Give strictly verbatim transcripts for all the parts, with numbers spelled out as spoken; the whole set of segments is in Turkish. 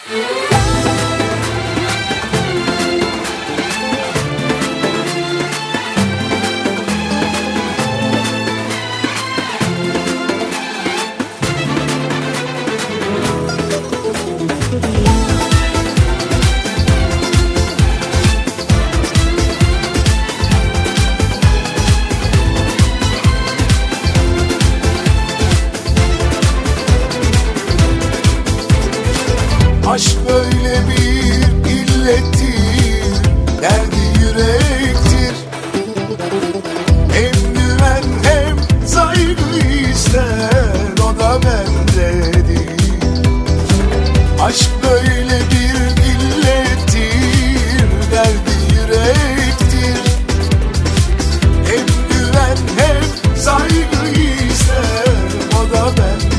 Aşk böyle bir illettir, derdi yürektir. Hem güven hem saygı ister, o da bendedir. Aşk böyle bir illettir, derdi yürektir. Hem güven hem saygı ister, o da bendedir.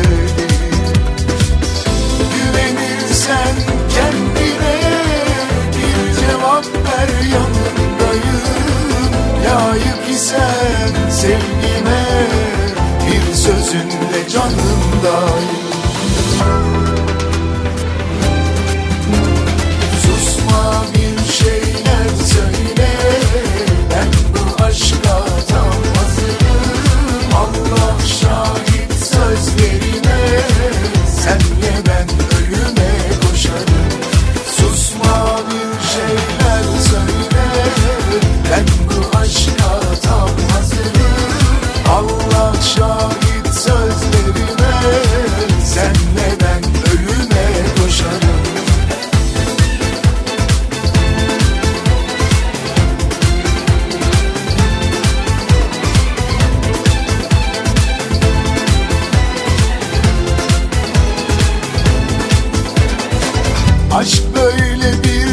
Sen kendine bir cevap ver, yanındayım. Layık isen sevgime, bir sözünle canımdayım. Susma, bir şeyler söyle, ben bu aşka tam hazırım. Allah şahit sözlerime, senle ben ölüme koşarım. Susma, bir şeyler söyle, ben bu aşka tam hazırım. Allah şahit sözlerime, senle ben ölüme koşarım. Aşk böyle bir